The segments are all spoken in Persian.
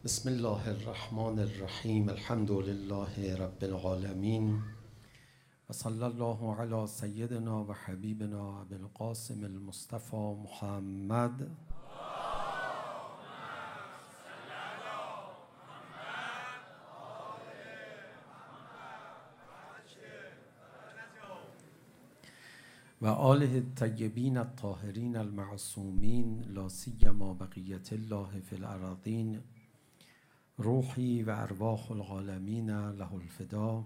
بسم الله الرحمن الرحیم. الحمد لله رب العالمین و صلی الله علی سیدنا و حبیبنا ابی القاسم المصطفى محمد. و آله الطیبین الطاهرین المعصومین لا سیما بقیة الله فی الارضین. روحی و ارواح العالمین له الفدا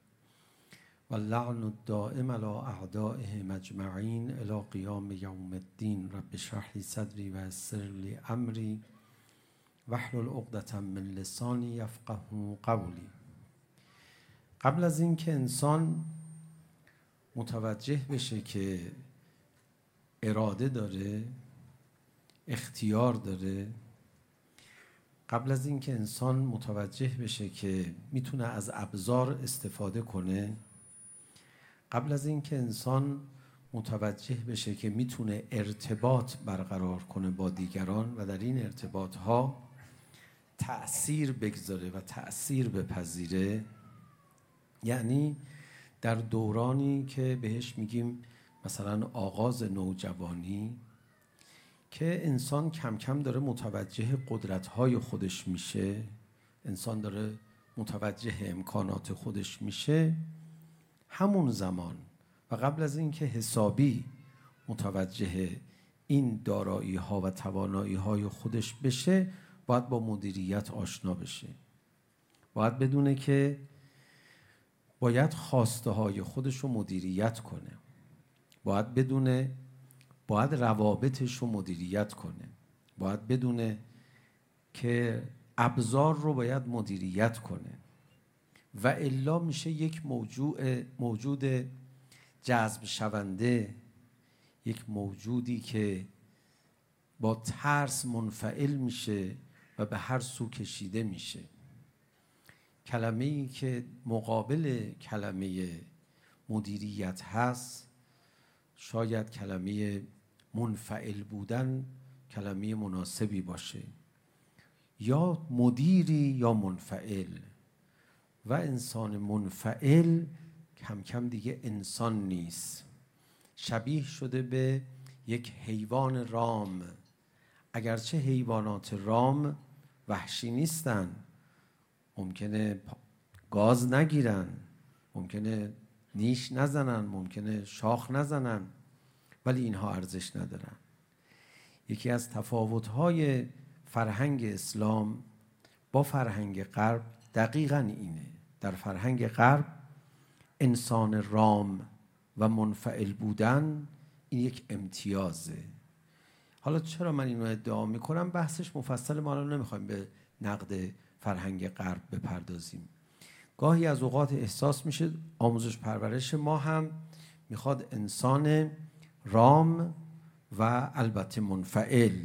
و اللعن الدائم علی اعدائهم اجمعین الی قیام یوم الدین. رب اشرح لی صدری و یسر لی امری واحلل عقدة من لسانی یفقهوا قولی. قبل از اینکه انسان متوجه بشه که اراده داره، اختیار داره، قبل از اینکه انسان متوجه بشه که میتونه از ابزار استفاده کنه، قبل از اینکه انسان متوجه بشه که میتونه ارتباط برقرار کنه با دیگران و در این ارتباط ها تأثیر بگذاره و تأثیر بپذیره، یعنی در دورانی که بهش میگیم مثلا آغاز نوجوانی، که انسان کم کم داره متوجه قدرت‌های خودش میشه، انسان داره متوجه امکانات خودش میشه، همون زمان و قبل از اینکه حسابی متوجه این دارایی‌ها و توانایی‌های خودش بشه، باید با مدیریت آشنا بشه. باید بدونه که باید خواسته های خودش رو مدیریت کنه. باید بدونه باید روابطش رو مدیریت کنه. باید بدونه که ابزار رو باید مدیریت کنه و الا میشه یک موجود جذب شونده، یک موجودی که با ترس منفعل میشه و به هر سو کشیده میشه. کلمه‌ای که مقابل کلمه مدیریت هست، شاید کلمه منفعل بودن کلمه مناسبی باشه. یا مدیری یا منفعل، و انسان منفعل کم کم دیگه انسان نیست، شبیه شده به یک حیوان رام. اگرچه حیوانات رام وحشی نیستن، ممکنه گاز نگیرن، ممکنه نیش نزنن، ممکنه شاخ نزنن، ولی اینها ارزش ندارن. یکی از تفاوت‌های فرهنگ اسلام با فرهنگ غرب دقیقاً اینه. در فرهنگ غرب انسان رام و منفعل بودن این یک امتیازه. حالا چرا من اینو ادعا میکنم؟ بحثش مفصل، ما الان نمیخوایم به نقد فرهنگ غرب بپردازیم. گاهی از اوقات احساس میشه آموزش پرورش ما هم میخواد انسان رام و البته منفعل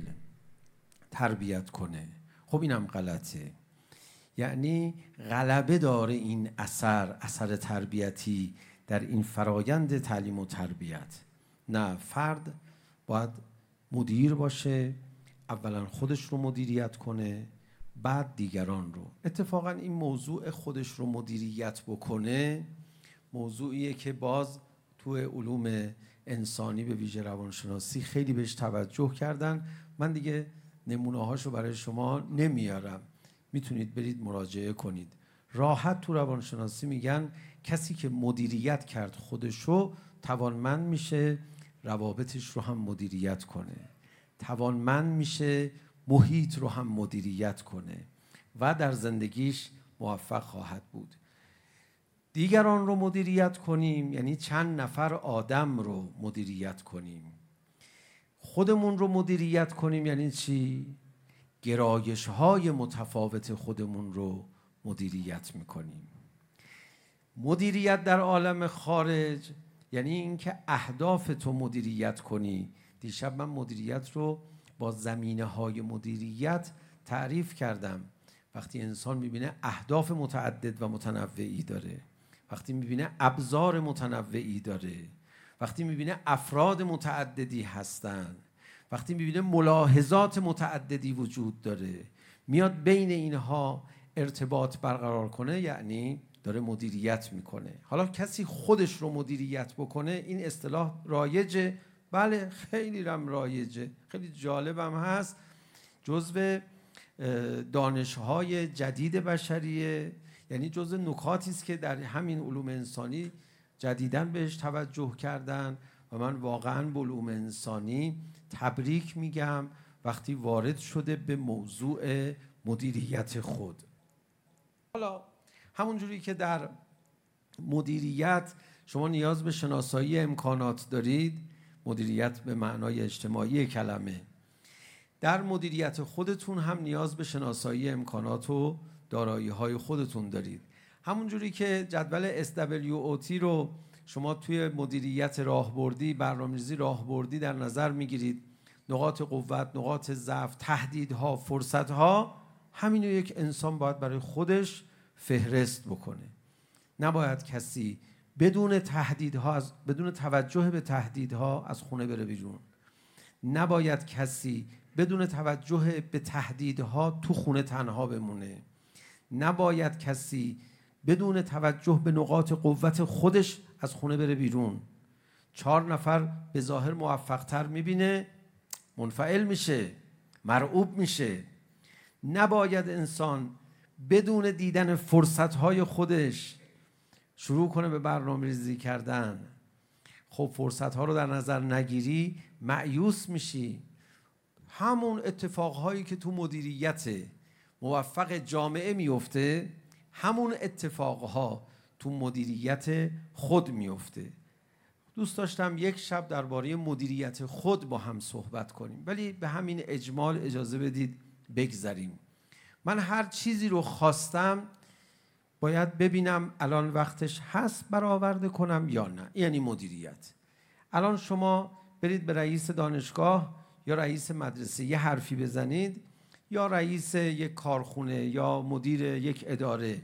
تربیت کنه. خب اینم غلطه. یعنی غلبه داره این اثر تربیتی در این فرایند تعلیم و تربیت. نه، فرد باید مدیر باشه، اولا خودش رو مدیریت کنه، بعد دیگران رو. اتفاقا این موضوع خودش رو مدیریت بکنه موضوعیه که باز تو علوم انسانی به ویژه روانشناسی خیلی بهش توجه کردن. من دیگه نمونه هاشو برای شما نمیارم، میتونید برید مراجعه کنید. راحت تو روانشناسی میگن کسی که مدیریت کرد خودشو توانمند میشه روابطش رو هم مدیریت کنه، توانمند میشه محیط رو هم مدیریت کنه و در زندگیش موفق خواهد بود. دیگران رو مدیریت کنیم یعنی چند نفر آدم رو مدیریت کنیم. خودمون رو مدیریت کنیم یعنی چی؟ گرایش‌های متفاوت خودمون رو مدیریت میکنیم. مدیریت در عالم خارج یعنی اینکه اهداف تو مدیریت کنی. دیشب من مدیریت رو با زمینه‌های مدیریت تعریف کردم. وقتی انسان میبینه اهداف متعدد و متنوعی داره، وقتی میبینه ابزار متنوعی داره، وقتی میبینه افراد متعددی هستن، وقتی میبینه ملاحظات متعددی وجود داره، میاد بین اینها ارتباط برقرار کنه، یعنی داره مدیریت میکنه. حالا کسی خودش رو مدیریت بکنه، این اصطلاح رایجه، بله خیلی رایجه، خیلی جالبم هست، جزو دانش‌های جدید بشریه، یعنی جزو نکاتی است که در همین علوم انسانی جدیداً بهش توجه کردن و من واقعاً به علوم انسانی تبریک میگم وقتی وارد شده به موضوع مدیریت خود. حالا همونجوری که در مدیریت شما نیاز به شناسایی امکانات دارید، مدیریت به معنای اجتماعی کلمه، در مدیریت خودتون هم نیاز به شناسایی امکانات و دارایی‌های خودتون دارید. همونجوری که جدول SWOT رو شما توی مدیریت راهبردی، برنامه‌ریزی راهبردی در نظر میگیرید، نقاط قوت، نقاط ضعف، تهدیدها، فرصتها، همینو یک انسان باید برای خودش فهرست بکنه. نباید کسی بدون تهدیدها، بدون توجه به تهدیدها از خونه بره بیرون. نباید کسی بدون توجه به تهدیدها تو خونه تنها بمونه. نباید کسی بدون توجه به نقاط قوت خودش از خونه بره بیرون. 4 نفر به ظاهر موفق‌تر میبینه، منفعل میشه، مرعوب میشه. نباید انسان بدون دیدن فرصت‌های خودش شروع کنه به برنامه‌ریزی کردن. خب فرصت‌ها رو در نظر نگیری، مایوس میشی. همون اتفاقهایی که تو مدیریت موفق جامعه میفته، همون اتفاقها تو مدیریت خود میفته. دوست داشتم یک شب درباره مدیریت خود با هم صحبت کنیم، ولی به همین اجمال اجازه بدید بگذریم. من هر چیزی رو خواستم باید ببینم الان وقتش هست برآورده کنم یا نه، یعنی مدیریت. الان شما برید به رئیس دانشگاه یا رئیس مدرسه یه حرفی بزنید، یا رئیس یک کارخونه یا مدیر یک اداره،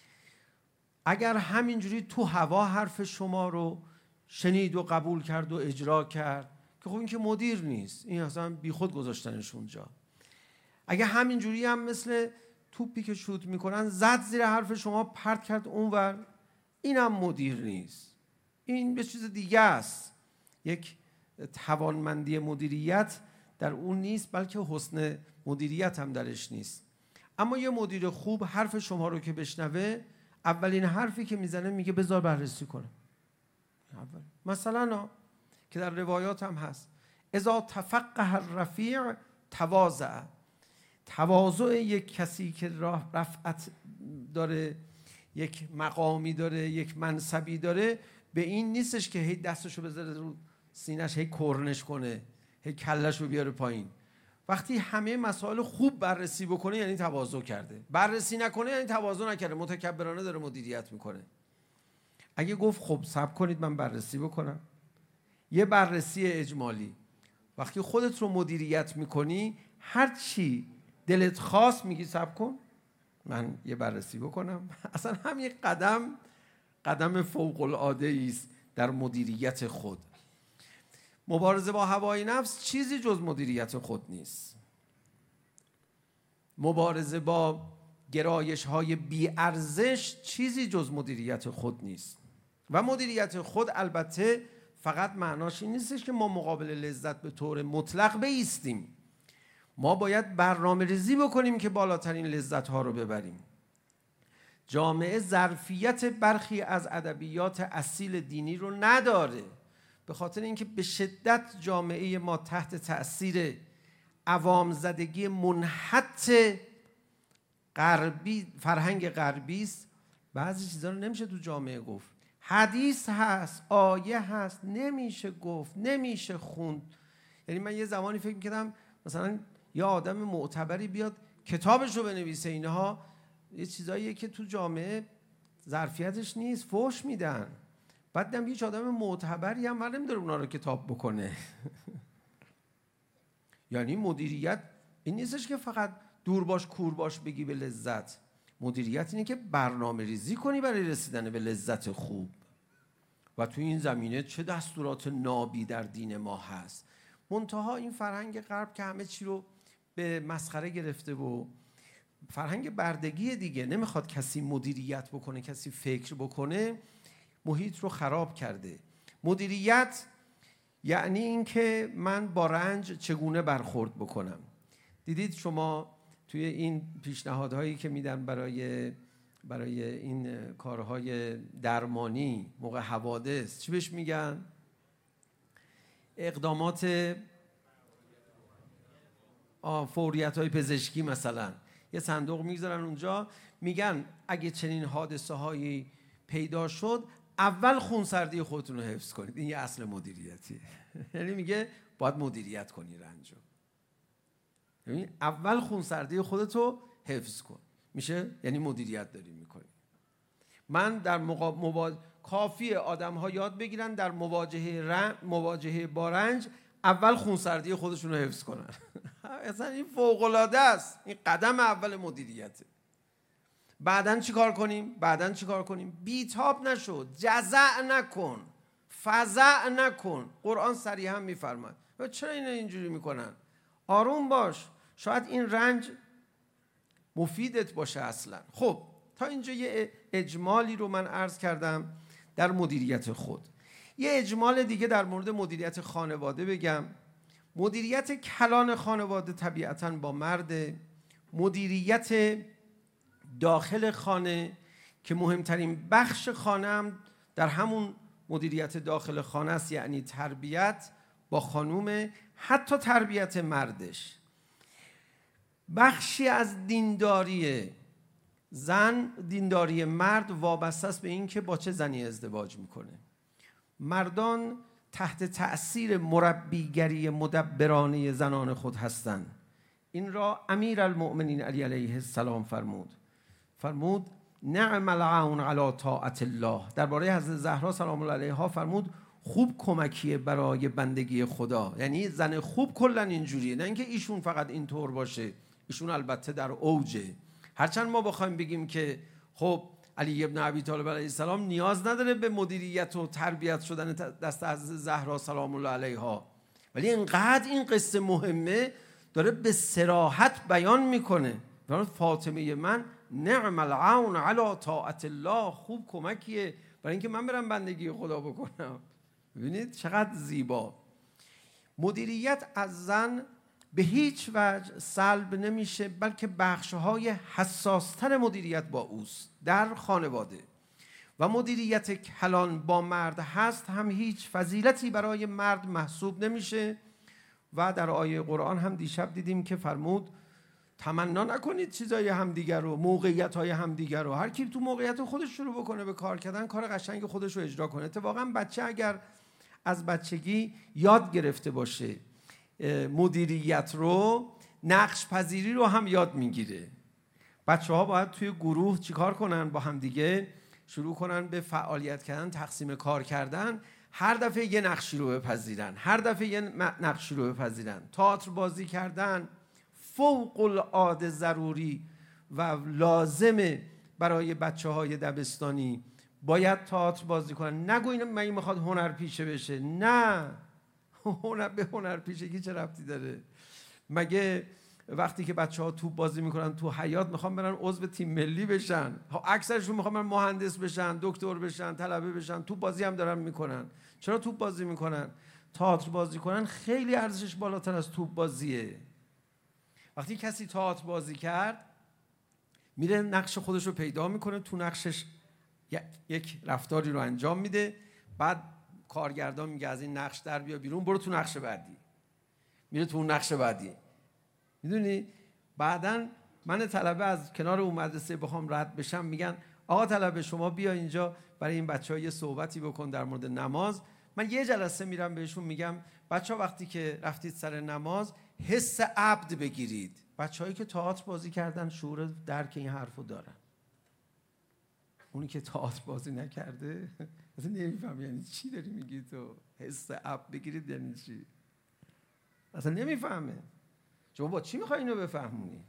اگر همینجوری تو هوا حرف شما رو شنید و قبول کرد و اجرا کرد که خب این که مدیر نیست، این اصلا بی خود گذاشتنش اونجا. اگه همینجوری هم مثل توپی که شوت میکنن زد زیر حرف شما پرت کرد اونور، اینم مدیر نیست، این به چیز دیگه است. یک توانمندی مدیریت در اون نیست، بلکه حسن مدیریت هم درش نیست. اما یه مدیر خوب حرف شما رو که بشنوه، اولین حرفی که میزنه میگه بذار بررسی کنم. مثلا که در روایات هم هست، اذا تفقه الرفیع تواضع. تواضع یک کسی که راه رفعت داره، یک مقامی داره، یک منصبی داره، به این نیستش که هی دستشو بذاره رو سینه‌اش، هی کرنش کنه، هی کله‌شو بیاره پایین. وقتی همه مسائل خوب بررسی بکنه یعنی تواضع کرده، بررسی نکنه یعنی تواضع نکرده، متکبرانه داره مدیریت میکنه. اگه گفت خب صبر کنید من بررسی بکنم، یه بررسی اجمالی، وقتی خودت رو مدیریت میکنی هر چی دلت خواست میگی صبر کن من یه بررسی بکنم. اصلا همین قدم فوق العاده است در مدیریت خود. مبارزه با هوای نفس چیزی جز مدیریت خود نیست. مبارزه با گرایش های بی ارزش چیزی جز مدیریت خود نیست. و مدیریت خود البته فقط معناش این نیستش که ما مقابل لذت به طور مطلق بایستیم. ما باید برنامه ریزی بکنیم که بالاترین لذت ها رو ببریم. جامعه ظرفیت برخی از ادبیات اصیل دینی رو نداره، به خاطر اینکه به شدت جامعه ما تحت تأثیر عوام زدگی منحط غربی، فرهنگ غربی است. بعضی چیزا رو نمیشه تو جامعه گفت. حدیث هست، آیه هست، نمیشه گفت، نمیشه خوند. یعنی من یه زمانی فکر می‌کردم مثلا یه آدم معتبری بیاد کتابش رو بنویسه، اینها یه چیزاییه که تو جامعه ظرفیتش نیست، فحش میدن. بعد دیدم هیچ آدم معتبری هم نمیداره اونا رو کتاب بکنه. یعنی مدیریت این نیستش که فقط دور باش کور باش بگی به لذت. مدیریت اینه که برنامه ریزی کنی برای رسیدن به لذت خوب. و تو این زمینه چه دستورات نابی در دین ما هست. منتها این فرهنگ غرب که همه چی رو به مسخره گرفته و فرهنگ بردگی دیگه، نمیخواد کسی مدیریت بکنه، کسی فکر بکنه، محیط رو خراب کرده. مدیریت یعنی این که من با رنج چگونه برخورد بکنم. دیدید شما توی این پیشنهادهایی که میدن برای این کارهای درمانی موقع حوادث چی بهش میگن؟ اقدامات فوریت‌های پزشکی مثلا. یه صندوق میذارن اونجا، میگن اگه چنین حادثه هایی پیدا شد اول خونسردی خودتون رو حفظ کنید. این یه اصل مدیریتیه. یعنی میگه باید مدیریت کنی رنجو. یعنی اول خونسردی خودتو حفظ کن. میشه یعنی مدیریت داری میکنی. من در کافی آدم ها یاد بگیرن در مواجهه با رنج اول خونسردی خودشون رو حفظ کنن. اصلا این فوق العاده است. این قدم اول مدیریته. بعدن چیکار کنیم؟ بیتاب نشو، جزع نکن، فزع نکن. قرآن صریحا میفرماد. چرا اینجوری میکنن؟ آروم باش، شاید این رنج مفیدت باشه اصلا. خب تا اینجا یه اجمالی رو من عرض کردم در مدیریت خود. یه اجمال دیگه در مورد مدیریت خانواده بگم. مدیریت کلان خانواده طبیعتاً با مرد. مدیریت داخل خانه که مهمترین بخش خانه هم در همون مدیریت داخل خانه است، یعنی تربیت با خانوم، حتی تربیت مردش. بخشی از دینداری زن، دینداری مرد وابسته است به این که با چه زنی ازدواج میکنه. مردان تحت تأثیر مربیگری مدبرانه زنان خود هستند. این را امیرالمؤمنین علی علیه السلام فرمود نعم العون علی طاعت الله. درباره حضرت زهرا سلام الله علیها فرمود خوب کمکیه برای بندگی خدا. یعنی زن خوب کلا اینجوریه، نه اینکه ایشون فقط اینطور باشه. ایشون البته در اوجه. هرچند ما بخوایم بگیم که خب علی ابن ابی طالب علیه السلام نیاز نداره به مدیریت و تربیت شدن دست حضرت زهرا سلام الله علیها، ولی اینقدر این قصه مهمه داره به صراحت بیان میکنه. فاطمه من نعم العون علی طاعت الله، خوب کمکیه برای اینکه من برم بندگی خدا بکنم. ببینید چقدر زیبا. مدیریت از زن به هیچ وجه سلب نمیشه، بلکه بخشهای حساستر مدیریت با اوست در خانواده. و مدیریت کلان با مرد هست هم هیچ فضیلتی برای مرد محسوب نمیشه. و در آیه قرآن هم دیشب دیدیم که فرمود تمنا نکنید چیزای همدیگر رو، موقعیت‌های همدیگر رو. هر کی تو موقعیت خودش شروع بکنه به کار کردن، کار قشنگ خودش رو اجرا کنه. اتفاقا بچه اگر از بچگی یاد گرفته باشه مدیریت رو، نقش پذیری رو هم یاد میگیره. بچه‌ها باید توی گروه چیکار کنن؟ با هم دیگه شروع کنن به فعالیت کردن، تقسیم کار کردن. هر دفعه یه نقشی رو بپذیرن. تئاتر بازی کردن فوق العاده ضروری و لازمه برای بچه‌های دبستانی. باید تئاتر بازی کنن. نگو این من میخواد هنرپیشه بشه. نه، به هنرپیشگی چه ربطی داره؟ مگه وقتی که بچه‌ها توپ بازی میکنن تو حیاط میخوان برن عضو تیم ملی بشن؟ اکثرشون میخوان برن مهندس بشن، دکتر بشن، طلبه بشن. توپ بازی هم دارن میکنن. چرا توپ بازی میکنن؟ تئاتر بازی کنن خیلی ارزشش بالاتر از توپ بازیه. وقتی کسی تئاتر بازی کرد میره نقش خودش رو پیدا میکنه، تو نقشش یک رفتاری رو انجام میده، بعد کارگردان میگه از این نقش در بیا بیرون، برو تو نقش بعدی. میره تو اون نقش بعدی. میدونی بعدن من طلبه از کنار اون مدرسه بخوام رد بشم، میگن آقا طلبه شما بیا اینجا برای این بچه‌ها یه صحبتی بکن در مورد نماز. من یه جلسه میرم بهشون میگم بچه‌ها وقتی که رفتید سر نماز حس عبد بگیرید. بچه‌هایی که تئاتر بازی کردن شعور درک این حرفو دارن. اونی که تئاتر بازی نکرده اصلا نمیفهم یعنی چی داری میگی تو. حس عبد بگیرید یعنی چی؟ اصلا نمیفهمه. شما با چی میخوای اینو بفهمونی؟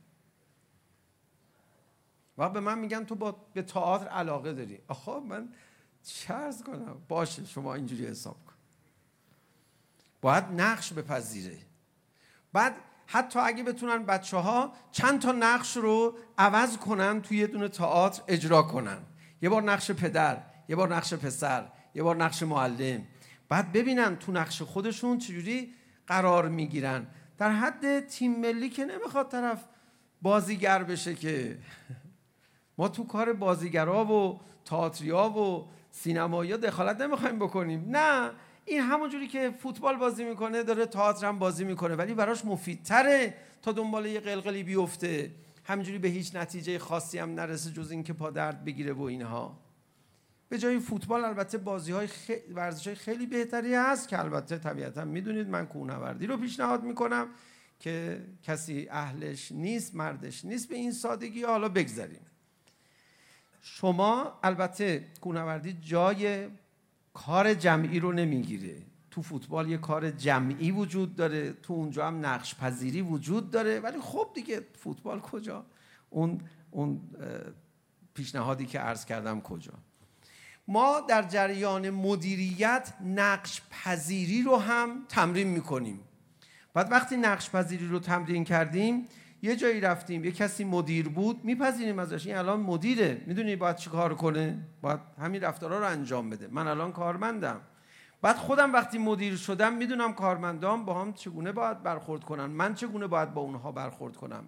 و به من میگن تو به تئاتر علاقه داری. آخه من چه عرض کنم؟ باشه شما اینجوری حساب کن. باید نقش بپذیره. بعد حتی اگه بتونن بچه‌ها چند تا نقش رو عوض کنن توی یه دونه تئاتر اجرا کنن، یه بار نقش پدر، یه بار نقش پسر، یه بار نقش معلم، بعد ببینن تو نقش خودشون چجوری قرار میگیرن. در حد تیم ملی که نمیخواد طرف بازیگر بشه که ما تو کار بازیگرا و تئاتریا و سینمایی‌ها دخالت نمیخوایم بکنیم. نه، این همونجوری که فوتبال بازی میکنه داره تئاتر هم بازی میکنه، ولی براش مفیدتره تا دنبال یه قلقلی بیفته، همینجوری به هیچ نتیجه خاصی هم نرسه جز این که پا درد بگیره و اینها. به جای فوتبال البته بازی‌های ورزش‌های خیلی بهتری هست که البته طبیعتاً میدونید من کوهنوردی رو پیشنهاد میکنم که کسی اهلش نیست، مردش نیست به این سادگی. حالا بگذاریم. شما البته کوهنوردی جای کار جمعی رو نمیگیره. تو فوتبال یه کار جمعی وجود داره، تو اونجا هم نقش پذیری وجود داره، ولی خب دیگه فوتبال کجا؟ اون پیشنهادی که عرض کردم کجا؟ ما در جریان مدیریت نقش پذیری رو هم تمرین میکنیم. بعد وقتی نقش پذیری رو تمرین کردیم، یه جایی رفتیم، یه کسی مدیر بود، میپذیریم ازش این الان مدیره، میدونی باید چی کار کنه؟ باید همین رفتارها رو انجام بده. من الان کارمندم، بعد خودم وقتی مدیر شدم میدونم کارمندام با هم چگونه باید برخورد کنن، من چگونه باید با اونها برخورد کنم.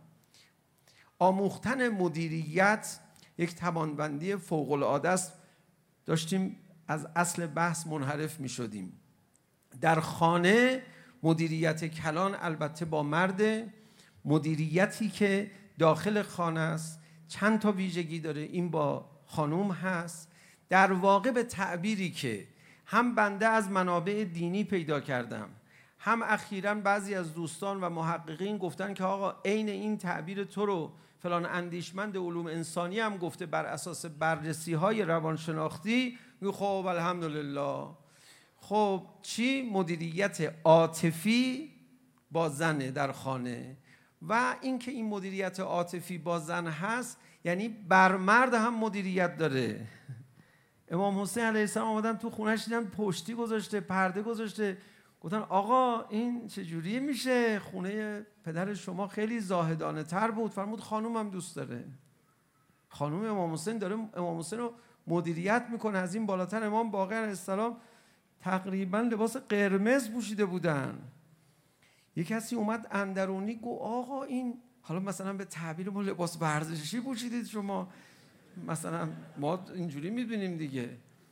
آموختن مدیریت یک توانمندی فوق العاده است. داشتیم از اصل بحث منحرف می شدیم. در خانه مدیریت کلان البته با مرد، مدیریتی که داخل خانه است چند تا ویژگی داره، این با خانوم هست. در واقع به تعبیری که هم بنده از منابع دینی پیدا کردم، هم اخیراً بعضی از دوستان و محققین گفتن که آقا عین این تعبیر تو رو فلان اندیشمند علوم انسانی هم گفته بر اساس بررسی‌های روانشناختی. خب الحمدلله. خب چی؟ مدیریت عاطفی با زنه در خانه، و اینکه این مدیریت عاطفی با زن هست یعنی بر مرد هم مدیریت داره. امام حسین علیه السلام آمدن تو خونه‌اش دیدن پشتی گذاشته، پرده گذاشته، گفتن آقا این چجوری میشه؟ خونه پدر شما خیلی زاهدانه تر بود. فرمود خانوم هم دوست داره. خانوم امام حسین داره امام حسین رو مدیریت میکنه. از این بالاتر امام باقر علیه السلام تقریبا لباس قرمز پوشیده بودن. یک کسی اومد اندرونی گفت آقا این، حالا مثلا به تعبیر ما لباس ورزشی پوشیدید شما، مثلا ما اینجوری میبینیم دیگه.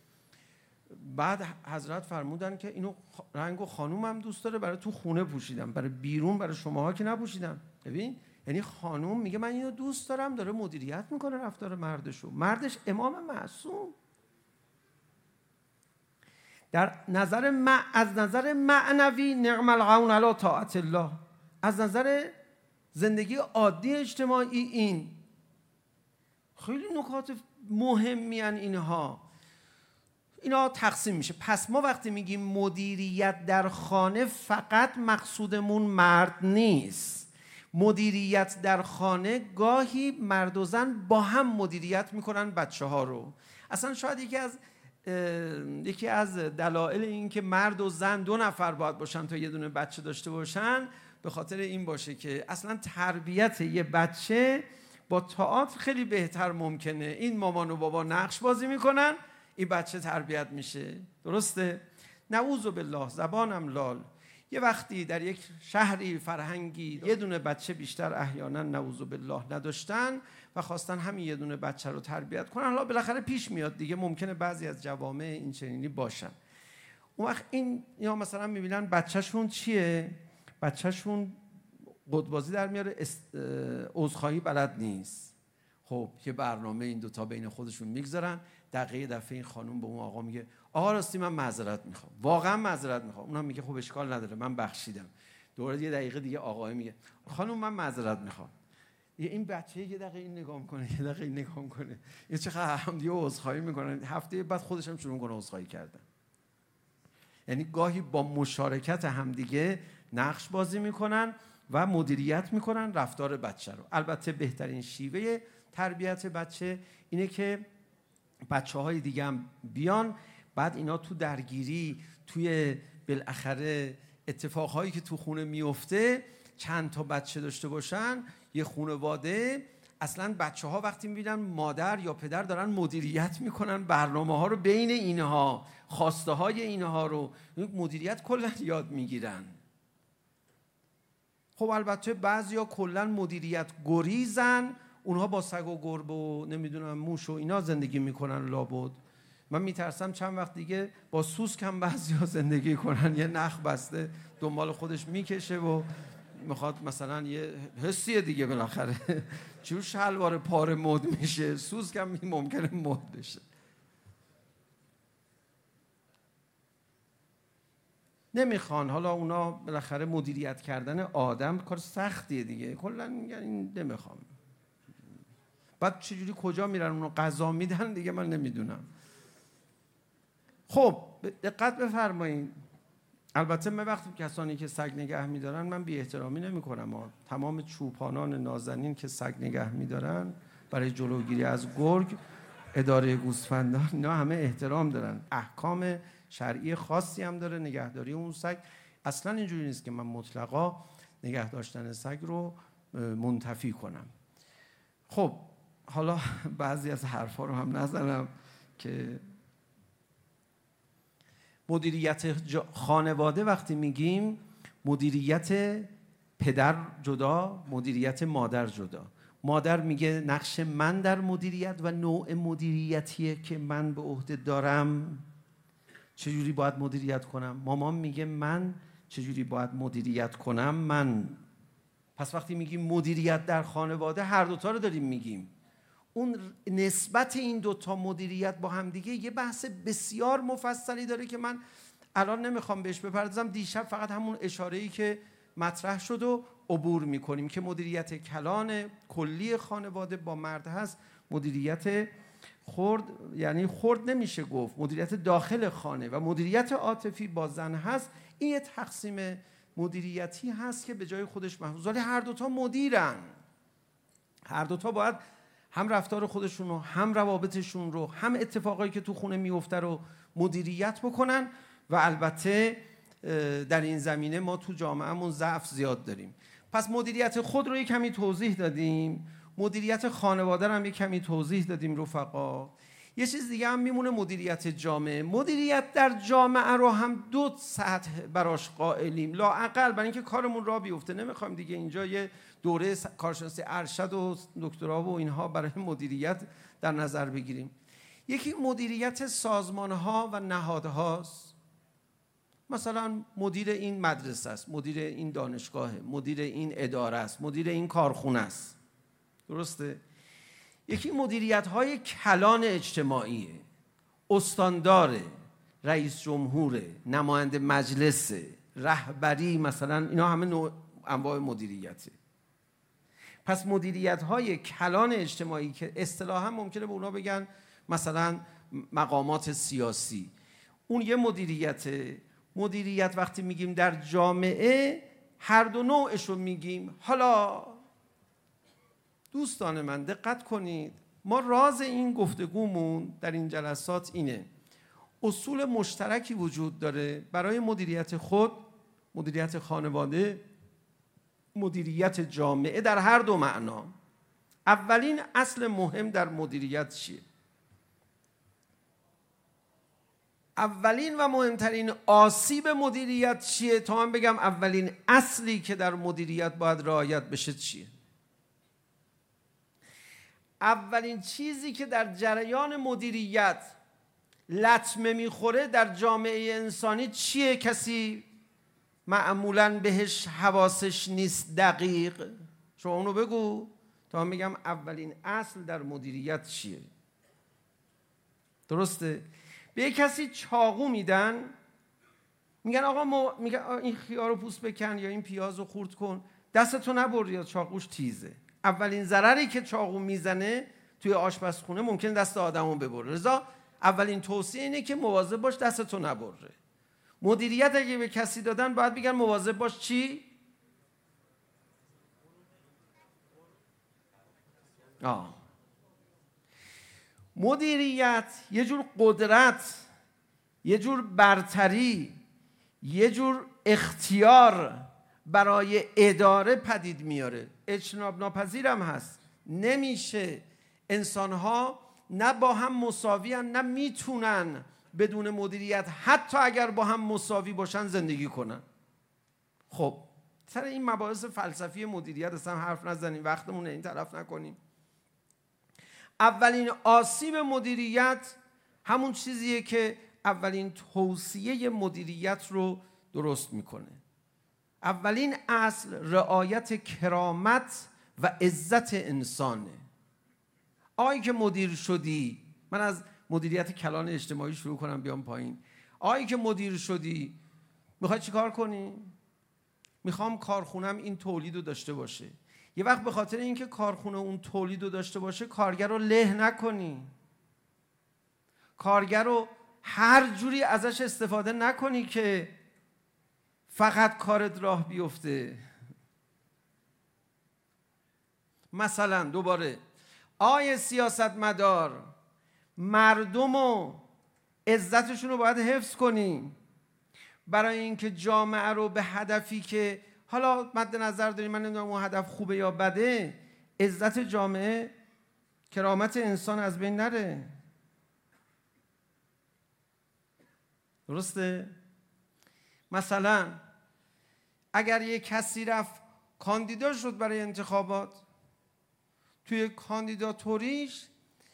بعد حضرت فرمودن که اینو رنگو خانوم هم دوست داره، برای تو خونه پوشیدم، برای بیرون برای شماها که نپوشیدم. ببین یعنی خانوم میگه من اینو دوست دارم، داره مدیریت میکنه رفتار مردشو. مردش امام معصوم. در نظر از نظر معنوی نعم العون علی طاعت الله، از نظر زندگی عادی اجتماعی این خیلی نکات مهمی ان. اینا تقسیم میشه. پس ما وقتی میگیم مدیریت در خانه فقط مقصودمون مرد نیست. مدیریت در خانه گاهی مرد و زن با هم مدیریت میکنن بچه ها رو. اصلا شاید یکی از دلایل این که مرد و زن 2 نفر باید باشن تا یه دونه بچه داشته باشن به خاطر این باشه که اصلا تربیت یه بچه با تئاتر خیلی بهتر ممکنه. این مامان و بابا نقش بازی میکنن، این بچه تربیت میشه. درسته؟ نعوذ بالله، زبانم لال. یه وقتی در یک شهری فرهنگی یه دونه بچه بیشتر احیانا نعوذ بالله نداشتن و خواستن همین یه دونه بچه رو تربیت کنن. حالا بالاخره پیش میاد دیگه، ممکنه بعضی از جوامع این چنینی باشن. اون وقت یا مثلا میبینن بچهشون چیه؟ بچهشون قدبازی در میاره، عذرخواهی بلد نیست. خب یه برنامه این دوتا بین خودشون میگذارن. دفعه این خانوم به اون آقا میگه آقا راستی من معذرت میخوام، واقعا معذرت میخوام. اونم میگه خب اشکال نداره من بخشیدم. دوباره یه دقیقه دیگه آقا میگه خانوم من معذرت میخوام. این بچه یه دقیقه این نگاه میکنه، یه دقیقه این نگاه میکنه، یه چقدر هم دیگه عذرخواهی میکنن. هفته بعد خودش هم شروع کنه عذرخواهی کردن. یعنی گاهی با مشارکت همدیگه نقش بازی میکنن و مدیریت میکنن رفتار بچه رو. البته بهترین شیوه تربیت بچه اینه که بچه‌های دیگه هم بیان، بعد اینا تو درگیری، توی بالاخره اتفاقهایی که تو خونه میفته چند تا بچه داشته باشن، یه خانواده اصلا بچه ها وقتی میبینن مادر یا پدر دارن مدیریت میکنن برنامه ها رو بین اینها، خواسته های اینها رو مدیریت کلا یاد میگیرن. خب البته بعضیا کلا مدیریت گریزن، اونها با سگ و گربه و نمیدونم موش و اینا زندگی میکنن لابد. من میترسم چند وقت دیگه با سوسک هم بعضیا زندگی کنن، یه نخ بسته دنبال خودش میکشه و میخواد مثلا یه حسیه دیگه بالاخره چون شلوار پاره مد میشه، سوسک هم ممکنه مد بشه. نمیخوان، حالا اونا بالاخره مدیریت کردن آدم کار سختیه دیگه، کلا میگن این نمیخوام. بعد چجوری کجا میرن اونو غذا میدن دیگه من نمیدونم. خب دقت بفرمایید، البته من وقتی کسانی که سگ نگه میدارن من بی احترامی نمی کنم. تمام چوپانان نازنین که سگ نگه میدارن برای جلوگیری از گرگ، اداره گوسفندان، اینا همه احترام دارن، احکام شرعی خاصی هم داره نگهداری اون سگ. اصلا اینجوری نیست که من مطلقا نگه داشتن سگ رو منتفی کنم. خب حالا بعضی از حرفا رو هم نزنم که مدیریت خانواده وقتی میگیم مدیریت پدر جدا، مدیریت مادر جدا. مادر میگه نقش من در مدیریت و نوع مدیریتیه که من به عهده دارم، چجوری باید مدیریت کنم. مامان میگه من چجوری باید مدیریت کنم من. پس وقتی میگیم مدیریت در خانواده هر دوتا رو داریم میگیم. اون نسبت این دوتا مدیریت با هم دیگه یه بحث بسیار مفصلی داره که من الان نمیخوام بهش بپردازم. دیشب فقط همون اشاره‌ای که مطرح شد و عبور میکنیم که مدیریت کلان کلی خانواده با مرد هست، مدیریت خرد، یعنی خرد نمیشه گفت، مدیریت داخل خانه و مدیریت عاطفی با زن هست. این یه تقسیم مدیریتی هست که به جای خودش محفوظ، ولی هر دوتا مدیرن. هر دوتا باید هم رفتار خودشون رو، هم روابطشون رو، هم اتفاقایی که تو خونه میفته رو مدیریت بکنن. و البته در این زمینه ما تو جامعهمون ضعف زیاد داریم. پس مدیریت خود رو یک کمی توضیح دادیم، مدیریت خانواده رو هم یک کمی توضیح دادیم رفقا. یه چیز دیگه هم میمونه، مدیریت جامعه. مدیریت در جامعه رو هم دو سطح براش قائلیم، لااقل برای اینکه کارمون راه بیفته. نمیخوایم دیگه اینجا یه دوره کارشناسی ارشد و دکترا و اینها برای مدیریت در نظر بگیریم. یکی مدیریت سازمان‌ها و نهادهاست. مثلا مدیر این مدرسه است، مدیر این دانشگاه، مدیر این اداره است، مدیر این کارخونه است. درسته؟ یکی مدیریت‌های کلان اجتماعیه، استاندار، رئیس جمهور، نماینده مجلس، رهبری، مثلا اینا همه انواع مدیریته. پس مدیریت‌های کلان اجتماعی که اصطلاحاً ممکنه به اونا بگن مثلا مقامات سیاسی، اون یه مدیریته. مدیریت وقتی میگیم در جامعه هر دو نوعش رو میگیم. حالا دوستان من دقت کنید، ما راز این گفتگومون در این جلسات اینه، اصول مشترکی وجود داره برای مدیریت خود، مدیریت خانواده، مدیریت جامعه در هر دو معنا. اولین اصل مهم در مدیریت چیه؟ اولین و مهمترین آسیب مدیریت چیه؟ تا من بگم اولین اصلی که در مدیریت باید رعایت بشه چیه؟ اولین چیزی که در جریان مدیریت لطمه میخوره در جامعه انسانی چیه؟ کسی معمولاً بهش حواسش نیست دقیق. شما اونو بگو تا من بگم اولین اصل در مدیریت چیه. درسته؟ به کسی چاقو میدن، میگن آقا میگن این خیار رو پوست بکن یا این پیاز رو خورد کن، دستتو نبر یا چاقوش تیزه. اولین ضرری که چاقو میزنه توی آشپزخونه ممکنه دست آدمو ببره. لذا اولین توصیه اینه که مواظب باش دستتو نبره. مدیریت اگه به کسی دادن باید بگن مواظب باش چی؟ مدیریت یه جور قدرت، یه جور برتری، یه جور اختیار برای اداره پدید میاره. اجتناب ناپذیرم هست. نمیشه. انسان‌ها نه با هم مساوی هن، نه میتونن بدون مدیریت حتی اگر با هم مساوی باشن زندگی کنن. خب سر این مباحث فلسفی مدیریت اصلا حرف نزنیم، وقتمون این طرف نکنیم. اولین آسیب مدیریت همون چیزیه که اولین توصیه مدیریت رو درست میکنه. اولین اصل رعایت کرامت و عزت انسانه. آی که مدیر شدی، من از مدیریت کلان اجتماعی شروع کنم بیام پایین. آی که مدیر شدی میخوای چی کار کنی؟ میخوام کارخونم این تولید رو داشته باشه. یه وقت به خاطر اینکه کارخونه اون تولید رو داشته باشه کارگر رو له نکنی، کارگر رو هر جوری ازش استفاده نکنی که فقط کارت راه بیفته. مثلا دوباره آیه سیاستمدار، مردم و عزتشون رو باید حفظ کنی برای اینکه جامعه رو به هدفی که حالا مد نظر داریم، من نمیدونم اون هدف خوبه یا بده، عزت جامعه، کرامت انسان از بین نره. درسته؟ مثلا اگر یه کسی رفت کاندیدا شد برای انتخابات، توی کاندیداتوریش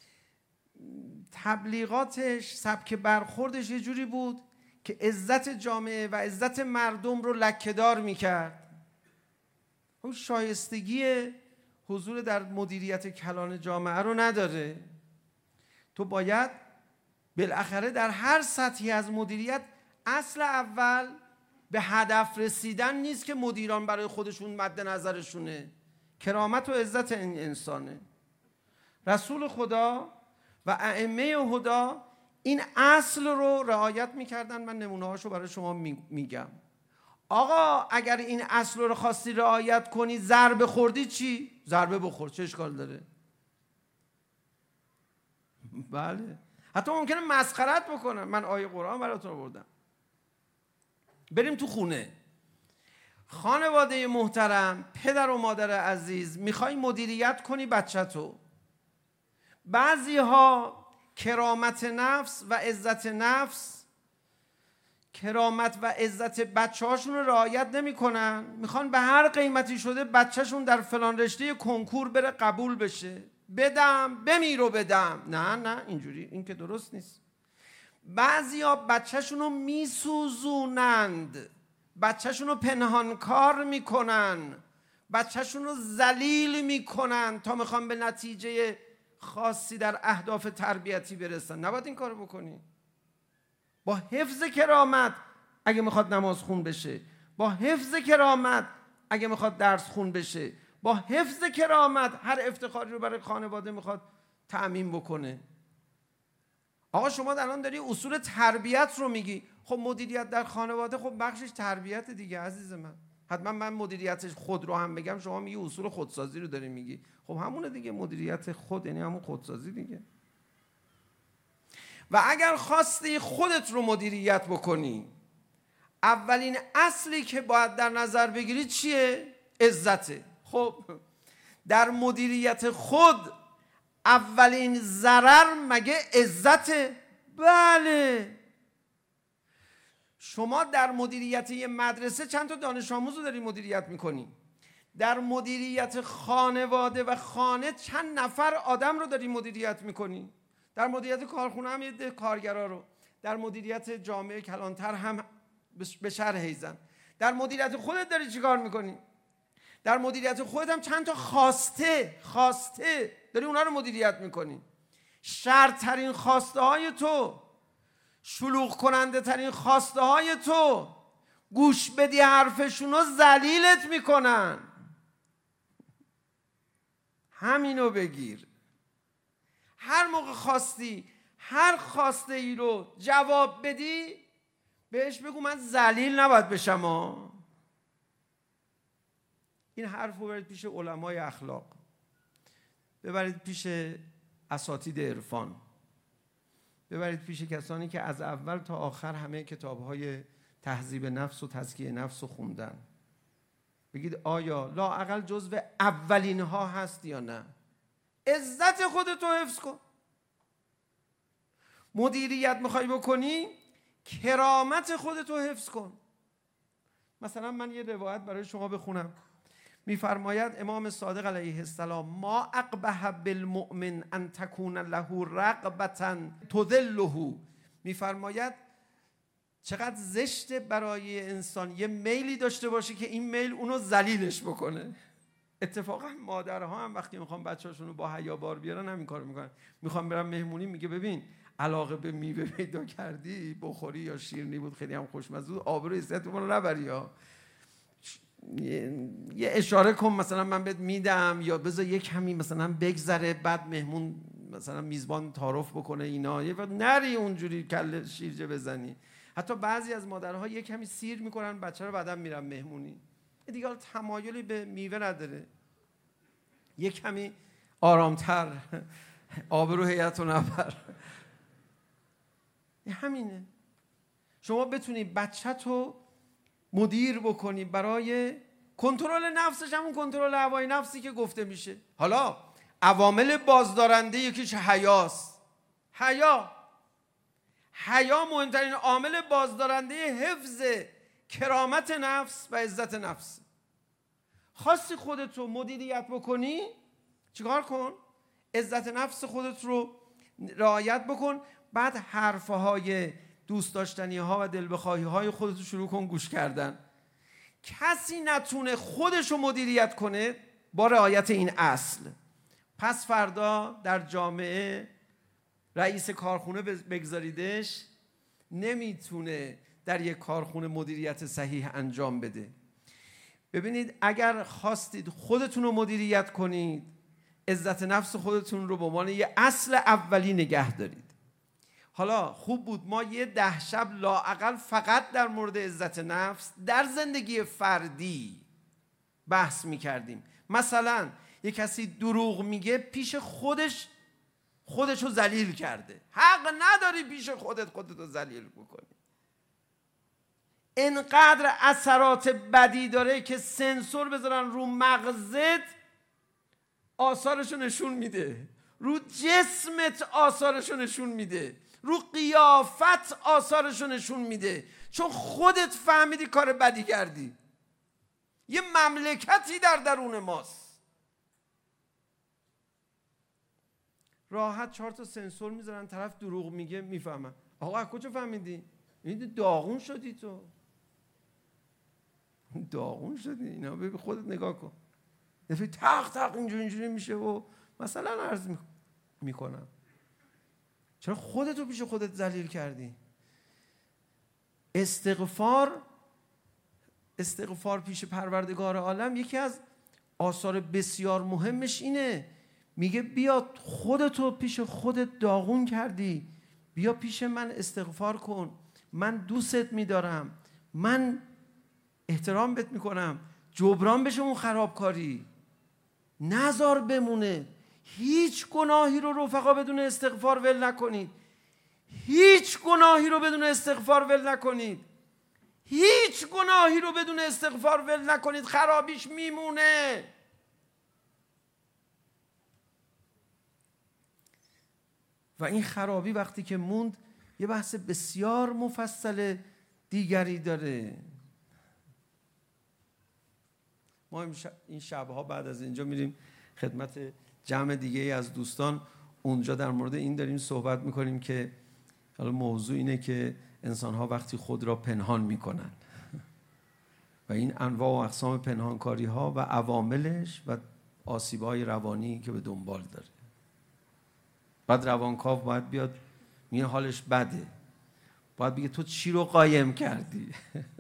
تبلیغاتش، سبک برخوردش یه جوری بود که عزت جامعه و عزت مردم رو لکه‌دار میکرد. اون شایستگی حضور در مدیریت کلان جامعه رو نداره. تو باید بالاخره در هر سطحی از مدیریت اصل اول به هدف رسیدن نیست که مدیران برای خودشون مد نظرشونه، کرامت و عزت این انسانه. رسول خدا و ائمه هدی این اصل رو رعایت میکردن. من نمونه هاشو برای شما میگم. آقا اگر این اصل رو خواستی رعایت کنی، ضربه خوردی چی؟ ضربه بخور، چه اشکال داره؟ بله، حتی ممکنه مسخرت بکنم. من آیه قرآن براتون آوردم. بریم تو خونه، خانواده محترم، پدر و مادر عزیز، میخوای مدیریت کنی بچه‌تو. بعضی ها کرامت نفس و عزت نفس، کرامت و عزت بچه هاشون رو رعایت نمی کنن. میخوان به هر قیمتی شده بچهشون در فلان رشته کنکور بره قبول بشه، بدم بمیر و بدم. نه اینجوری، این که درست نیست. بعضی ها بچهشون رو میسوزونند، بچهشون رو پنهانکار میکنن، بچهشون رو ذلیل میکنن تا میخوان به نتیجه خاصی در اهداف تربیتی برسن. نباید این کارو بکنی. با حفظ کرامت اگه میخواد نماز خون بشه، با حفظ کرامت اگه میخواد درس خون بشه، با حفظ کرامت هر افتخاری رو برای خانواده میخواد تأمین بکنه. آقا شما الان داری اصول تربیت رو میگی. خب مدیریت در خانواده خب بخشش تربیت دیگه عزیز من. حتما من مدیریت خود رو هم بگم، شما میگی اصول خودسازی رو داری میگی. خب همونه دیگه، مدیریت خود یعنی همون خودسازی دیگه. و اگر خواستی خودت رو مدیریت بکنی، اولین اصلی که باید در نظر بگیری چیه؟ عزته. خب در مدیریت خود اولین ضرر مگه عزته؟ بله. شما در مدیریت یه مدرسه چند تا دانش آموز رو داری مدیریت میکنی. در مدیریت خانواده و خانه چند نفر آدم رو داری مدیریت میکنی. در مدیریت کارخونه هم یه کارگرا رو، در مدیریت جامعه کلانتر هم به شرح ایزن. در مدیریت خودت داری چی کار میکنی؟ در مدیریت خودت هم چند تا خواسته داری اونا رو مدیریت میکنی. شرطترین خواسته های تو، شلوغ کننده ترین خواسته های تو، گوش بدی حرفشون رو ذلیلت میکنن. همینو بگیر. هر موقع خواستی هر خواسته ای رو جواب بدی، بهش بگو من ذلیل نباید بشم. این حرف رو ببرید پیش علمای اخلاق، ببرید پیش اساتید عرفان، ببرید پیش کسانی که از اول تا آخر همه کتاب‌های تهذیب نفس و تزکیه نفس رو خوندن. بگید آیا لااقل جزو اولین ها هست یا نه. عزت خودتو حفظ کن. مدیریت میخوای بکنی، کرامت خودتو حفظ کن. مثلا من یه روایت برای شما بخونم. میفرماید امام صادق علیه السلام: ما اقبح بالمؤمن ان تکون له رغبة تذله. میفرماید چقدر زشته برای انسان یه میلی داشته باشه که این میل اونو ذلیلش بکنه. اتفاقا مادرها هم وقتی میخوان بچه‌هاشون رو با حیا بار بیارن همین کارو میکنن. میخوان برن مهمونی، میگه ببین علاقه به میوه پیدا کردی، بخوری یا شیرینی بود خیلی هم خوشمزه بود، آبروی عزتمون رو نبری ها. یه اشاره کن مثلا من بهت میدم، یا بذار یه کمی مثلا بگذره بعد مهمون مثلا میزبان تعارف بکنه اینا، یه وقت نری اونجوری کله شیرجه بزنی. حتی بعضی از مادرها یه کمی سیر میکنن بچه رو، بعدم میرن مهمونی. دیگه تمایلی به میوه نداره، یه کمی آرامتر، آبرو هیئت و نبر. همینه. شما بتونی بچه‌تو مدیر بکنی برای کنترل نفسش، همون کنترل هوای نفسی که گفته میشه. حالا عوامل بازدارنده یکیش حیاست. حیا مهمترین عامل بازدارنده حفظ کرامت نفس و عزت نفس. خواستی خودت رو مدیریت بکنی، چیکار کن؟ عزت نفس خودت رو رعایت بکن. بعد حرفهای دوست داشتنی ها و دل بخواهی های خودت رو شروع کن گوش کردن. کسی نتونه خودش رو مدیریت کنه با رعایت این اصل. پس فردا در جامعه رئیس کارخونه بگذاریدش، نمیتونه در یک کارخونه مدیریت صحیح انجام بده. ببینید اگر خواستید خودتون رو مدیریت کنید، عزت نفس خودتون رو به عنوان یه اصل اولی نگه دارید. حالا خوب بود ما یه 10 شب لااقل فقط در مورد عزت نفس در زندگی فردی بحث میکردیم. مثلا یه کسی دروغ میگه پیش خودش رو ذلیل کرده، حق نداری پیش خودت رو ذلیل بکنی. اینقدر اثرات بدی داره که سنسور بذارن رو مغزت آثارشو نشون میده، رو جسمت آثارشو نشون میده، رو قیافت آثارشو نشون میده، چون خودت فهمیدی کار بدی کردی. یه مملکتی در درون ماست. راحت 4 تا سنسور میذارن، طرف دروغ میگه میفهمن. آقا از کجا فهمیدی؟ این داغون شدی تو، داغون شدی. اینا ببین خودت نگاه کن، دفعه تق اینجوری میشه و مثلا عرض میکنم چرا خودت رو پیش خودت ذلیل کردی؟ استغفار پیش پروردگار عالم یکی از آثار بسیار مهمش اینه، میگه بیا خودتو پیش خودت داغون کردی، بیا پیش من استغفار کن، من دوستت میدارم، من احترام بهت میکنم، جبران بشه اون خرابکاری، نذار بمونه. هیچ گناهی رو رفقا بدون استغفار ول نکنید. هیچ گناهی رو بدون استغفار ول نکنید. هیچ گناهی رو بدون استغفار ول نکنید، خرابیش میمونه. و این خرابی وقتی که موند یه بحث بسیار مفصل دیگری داره. ما این شبها بعد از اینجا میریم خدمت جمع دیگه از دوستان، اونجا در مورد این داریم صحبت میکنیم که حالا موضوع اینه که انسان‌ها وقتی خود را پنهان میکنن و این انواع و اقسام پنهانکاری‌ها و عواملش و آسیب‌های روانی که به دنبال داره. بعد روانکاو باید بیاد، میگه حالش بده، باید بگه تو چی رو قایم کردی؟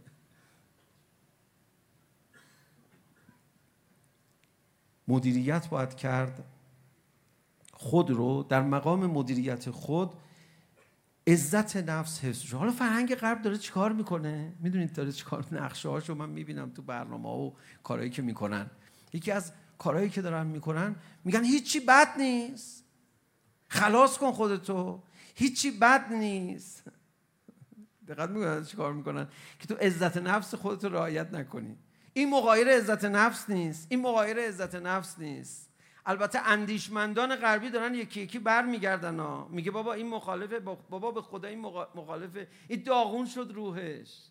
مدیریت باید کرد خود رو. در مقام مدیریت خود عزت نفس حفظ شد. حالا فرهنگ غرب داره چیکار میکنه؟ میدونید داره چیکار؟ نقشه هاشو من میبینم تو برنامه و کارهایی که میکنن. یکی از کارهایی که دارن میکنن میگن هیچی بد نیست، خلاص کن خودتو، هیچی بد دقت میکنن چیکار میکنن؟ که تو عزت نفس خودتو رعایت نکنی. این مغایر عزت نفس نیست، این مغایر عزت نفس نیست. البته اندیشمندان غربی دارن یکی یکی برمیگردن ها، میگه بابا این مخالفه، بابا به خدا این مخالفه، این داغون شد روحش.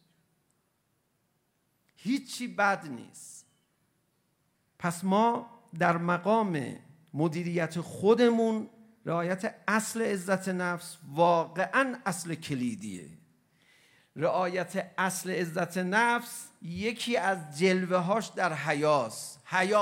هیچی بد نیست. پس ما در مقام مدیریت خودمون رعایت اصل عزت نفس واقعا اصل کلیدیه. رعایت اصل عزت نفس یکی از جلوه هاش در حیاست.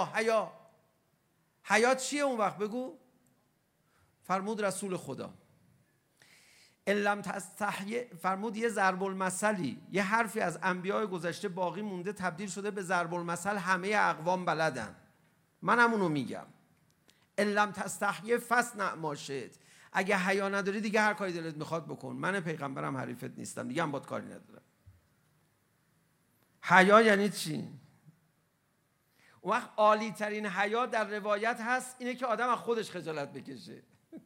حیا چیه اون وقت بگو؟ فرمود رسول خدا لم تستحی، فرمود یه ضرب المثلی، یه حرفی از انبیاء گذشته باقی مونده تبدیل شده به ضرب المثل، همه اقوام بلدن، من همونو میگم. لم تستحی فاصنع ما شئت، اگه حیا نداری دیگه هر کاری دلت میخواد بکن، من پیغمبرم حریفت نیستم، دیگه هم باید کاری ندارم. حیا یعنی چی؟ اون وقت عالی ترین حیا در روایت هست اینه که آدم از خودش خجالت بکشه.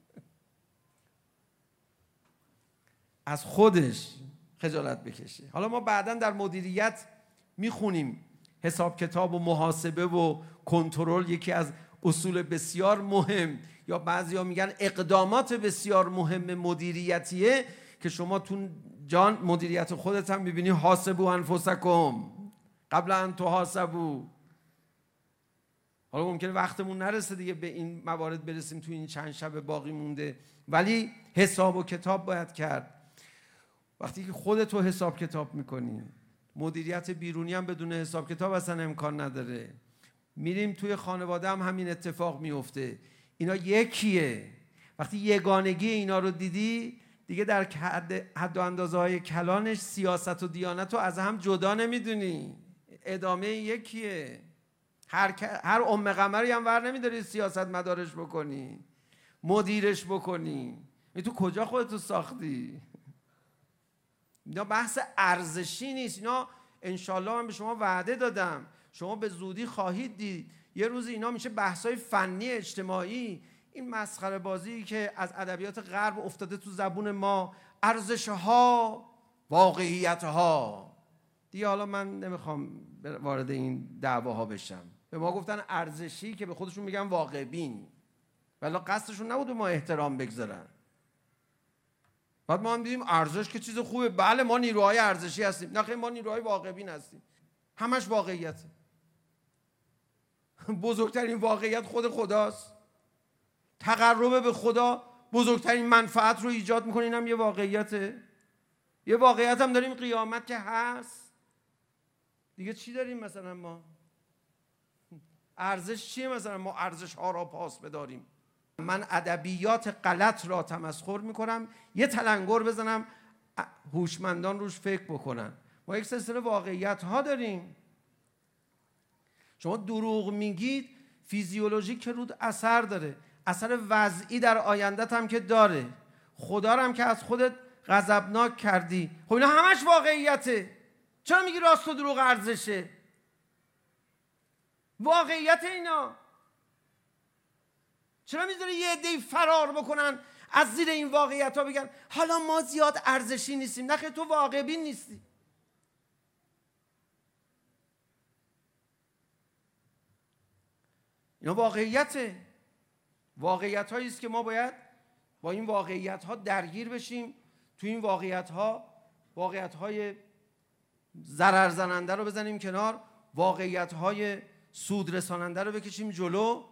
از خودش خجالت بکشه. حالا ما بعداً در مدیریت میخونیم حساب کتاب و محاسبه و کنترل یکی از اصول بسیار مهم، یا بعضیا میگن اقدامات بسیار مهم مدیریتیه که شما تو جان مدیریت خودت هم میبینی. حاسبوا انفسکم قبل ان تحاسبوا. حالا ممکنه وقتمون نرسه دیگه به این موارد برسیم تو این چند شب باقی مونده، ولی حساب و کتاب باید کرد. وقتی که خودتو حساب کتاب میکنی، مدیریت بیرونی هم بدون حساب کتاب اصلا امکان نداره. میریم توی خانواده هم همین اتفاق میفته. اینا یکیه. وقتی یگانگی اینا رو دیدی دیگه در حد و اندازه های کلانش سیاست و دیانت رو از هم جدا نمیدونی، ادامه یکیه. هر ام قمری هم ور نمیداری سیاست مدارش بکنی، مدیرش بکنی. تو کجا خودتو ساختی؟ اینا بحث ارزشی نیست. اینا انشالله من به شما وعده دادم، شما به زودی خواهید دید یه روز اینا میشه بحثای فنی اجتماعی. این مسخره بازی که از ادبیات غرب افتاده تو زبون ما، ارزش‌ها، واقعیت‌ها دیگه. حالا من نمیخوام وارد این دعواها بشم. به ما گفتن ارزشی که به خودشون میگن واقع بین، ولی قصدشون نبود ما احترام بگذارن. بعد ما هم دیدیم ارزش که چیز خوبه. بله ما نیروهای ارزشی هستیم، نه خیلی ما نیروهای واقع بین هستیم. همش واقعیته. بزرگترین واقعیت خود خداست. تقرب به خدا بزرگترین منفعت رو ایجاد میکنه، اینم یه واقعیته. یه واقعیت هم داریم، قیامت که هست. دیگه چی داریم مثلا ما؟ ارزش چیه مثلا ما ارزش ها را پاس بداریم؟ من ادبیات غلط را تمسخر میکنم، یه تلنگر بزنم هوشمندان روش فکر بکنن. ما یک سلسله واقعیت ها داریم. شما دروغ میگید فیزیولوژیک که رود اثر داره، اثر وضعی در آیندت هم که داره. خدا رو هم که از خودت غضبناک کردی، خب اینا همش واقعیته. چرا میگی راست و دروغ ارزشه؟ واقعیت اینا. چرا میذاره یه عده‌ای فرار بکنن از زیر این واقعیت ها بگن حالا ما زیاد ارزشی نیستیم؟ نه خیلی تو واقع بین نیستی. اینا واقعیته. واقعیت هایی است که ما باید با این واقعیت ها درگیر بشیم. تو این واقعیت های ضرر زننده رو بزنیم کنار، واقعیت های سود رساننده رو بکشیم جلو.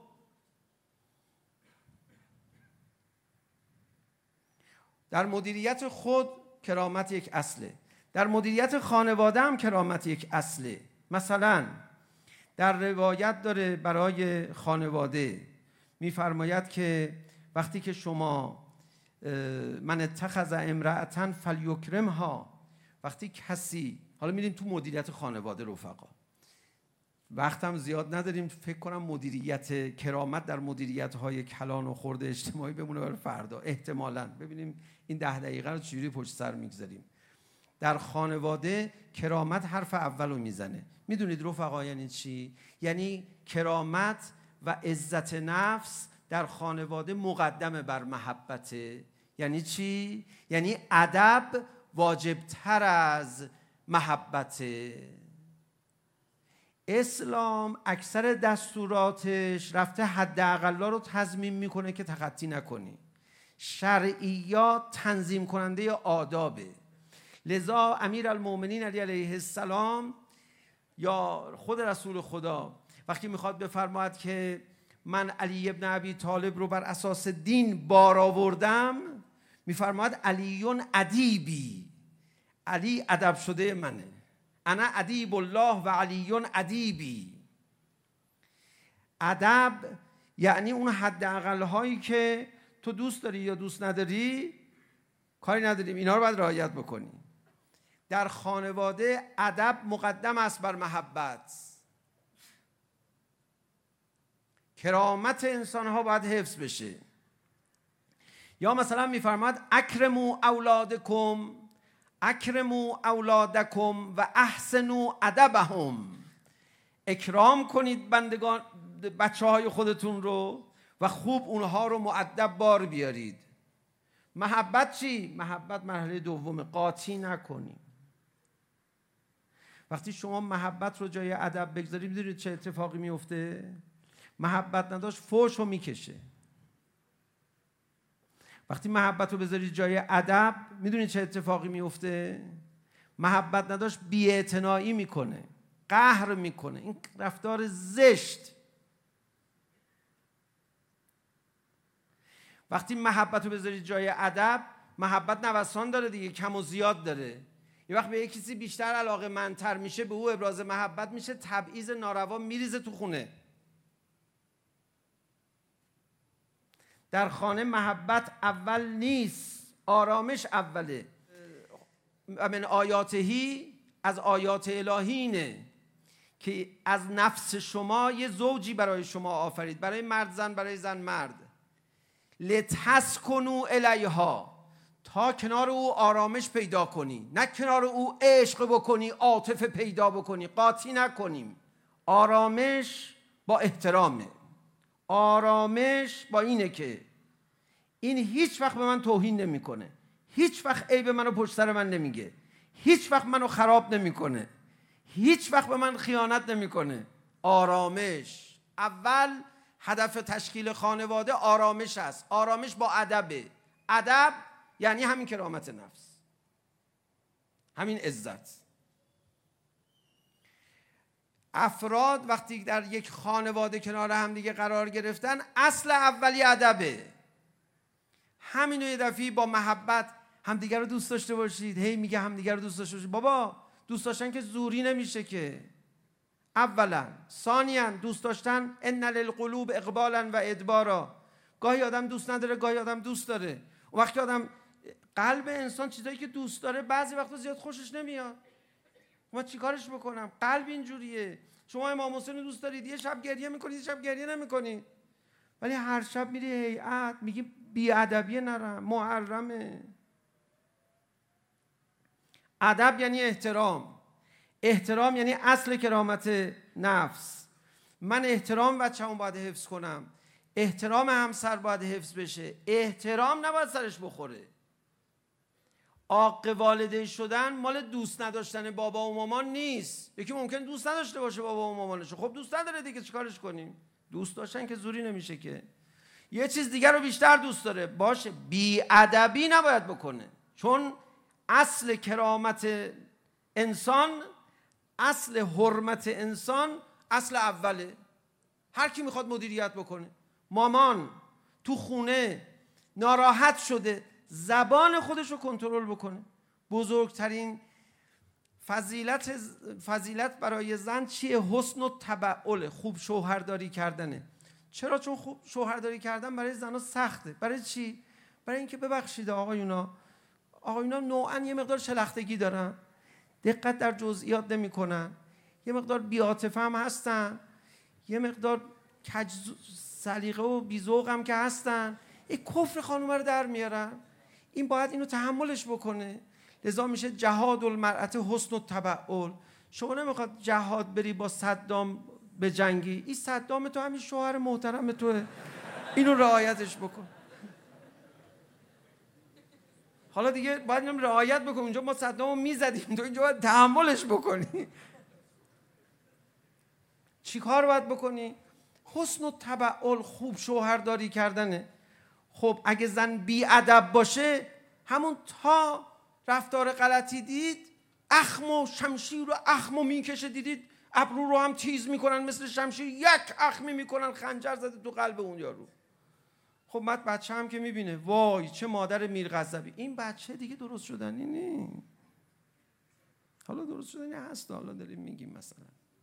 در مدیریت خود کرامت یک اصله، در مدیریت خانواده هم کرامت یک اصله. مثلا در روایت داره برای خانواده میفرماید که وقتی که شما من اتخذ امرأة فلیکرمها، وقتی کسی، حالا میریم تو مدیریت خانواده رفقا، وقتم زیاد نداریم، فکر کنم مدیریت کرامت در مدیریت های کلان و خرد اجتماعی بمونه برای فردا احتمالاً. ببینیم این 10 دقیقه رو چجوری پشت سر میگذاریم. در خانواده کرامت حرف اولو میزنه. میدونید رفقا یعنی چی؟ یعنی کرامت و عزت نفس در خانواده مقدمه بر محبته. یعنی چی؟ یعنی ادب واجبتر از محبته. اسلام اکثر دستوراتش رفته حداقلا رو تضمین میکنه که تخطی نکنی. شرعیات تنظیم کننده آدابه. لذا امیرالمومنین علی علیه السلام یا خود رسول خدا وقتی میخواد بفرماید که من علی ابن ابی طالب رو بر اساس دین بار آوردم، میفرماید علیون ادیبی، علی ادب شده منه، انا ادیب الله و علیون ادیبی. ادب یعنی اون حداقل هایی که تو دوست داری یا دوست نداری، کاری نداریم، اینا رو باید رعایت بکنی. در خانواده ادب مقدم است بر محبت. کرامت انسان ها باید حفظ بشه. یا مثلا میفرماد اکرموا اولادکم، اکرموا اولادکم و احسنوا ادبهم. اکرام کنید بندگان بچه های خودتون رو و خوب اونها رو مؤدب بار بیارید. محبت چی؟ محبت مرحله دومه، قاطی نکنیم. وقتی شما محبت رو جای ادب بگذارید میدونید چه اتفاقی میفته؟ محبت نداشت فحش رو میکشه. وقتی محبت رو بذارید جای ادب میدونید چه اتفاقی میفته؟ محبت نداشت بی‌اعتنایی میکنه، قهر میکنه، این رفتار زشت. وقتی محبت رو بذارید جای ادب، محبت نوسان داره دیگه، کم و زیاد داره. یه وقت به یک کسی بیشتر علاقه مندتر میشه، به او ابراز محبت میشه، تبعیض ناروا میریزه تو خونه. در خانه محبت اول نیست، آرامش اوله. من آیاتهی، از آیات الهی اینه که از نفس شما یه زوجی برای شما آفرید، برای مرد زن، برای زن مرد. لتسکنوا الیها، تا کنار او آرامش پیدا کنی، نه کنار او عشق بکنی، عاطفه پیدا بکنی. قاطی نکنیم. آرامش با احترامه. آرامش با اینه که این هیچ وقت به من توهین نمیکنه، هیچ وقت عیب منو پشت سر من نمیگه، هیچ وقت منو خراب نمیکنه، هیچ وقت به من خیانت نمیکنه. آرامش اول هدف تشکیل خانواده آرامش است. آرامش با ادبه. ادب یعنی همین کرامت نفس، همین عزت. افراد وقتی در یک خانواده کنار هم دیگه قرار گرفتن، اصل اولی ادبه. همینو یه دفعی با محبت همدیگه رو دوست داشته باشید. هی میگه همدیگه رو دوست داشته باشید. بابا دوست داشتن که زوری نمیشه که. اولا. ثانیاً دوست داشتن ان للقلوب اقبالا و ادبارا. گاهی آدم دوست نداره، گاهی آدم دوست داره. اون وقتی آدم قلب انسان چیزایی که دوست داره بعضی وقتا زیاد خوشش نمیاد. ما چیکارش بکنم؟ قلب اینجوریه. شما امام حسین رو دوست دارید، یه شب گریه میکنید، یه شب گریه نمیکنید، ولی هر شب میری هیئت میگی بی‌ادبی نرم، محرمه. ادب یعنی احترام. احترام یعنی اصل کرامت نفس. من احترام بچه‌مو باید حفظ کنم، احترام همسر باید حفظ بشه، احترام نباید سرش بخوره. عاق والدین شدن مال دوست نداشتن بابا و مامان نیست. یکی ممکن دوست نداشته باشه بابا و مامانشو، خب دوست نداره دیگه، چیکارش کنیم؟ دوست داشتن که زوری نمیشه که. یه چیز دیگر رو بیشتر دوست داره، باشه، بی‌ادبی نباید بکنه. چون اصل کرامت انسان، اصل حرمت انسان اصل اوله. هر کی میخواد مدیریت بکنه. مامان تو خونه ناراحت شده، زبان خودش رو کنترل بکنه. بزرگترین فضیلت برای زن چیه؟ حسن و تبعل، خوب شوهرداری کردنه. چرا؟ چون خوب شوهرداری کردن برای زنها سخته. برای چی؟ برای اینکه ببخشید آقایونا نوعا یه مقدار شلختگی دارن، دقت در جزئیات نمی‌کنن، یه مقدار بی‌عاطفه هم هستن، یه مقدار کج سلیقه و بی‌ذوق هم که هستن. این کفر خانومه رو در میارن. این باید اینو تحملش بکنه. لذا میشه جهاد المرأة حسن و تبعل. شما نمیخواد جهاد بری با صدام به جنگی، این صدام تو همین شوهر محترم توه، اینو رعایتش بکن. حالا دیگه باید اینم رعایت بکن. اونجا ما صدامو میزدیم، تو اینجا باید تحملش بکنی. چی کار باید بکنی؟ حسن و تبعل، خوب شوهرداری کردنه. خب اگه زن بی ادب باشه، همون تا رفتار غلطی دید اخم و شمشیر و اخم و میکشه، دیدید ابرو رو هم تیز میکنن مثل شمشیر، یک اخمی میکنن خنجر زده تو قلب اون یارو. خب بعد بچه هم که میبینه وای چه مادر میرغضبی، این بچه دیگه درست شدنی نی. حالا درست شدنی هست، حالا داریم میگیم مثلا.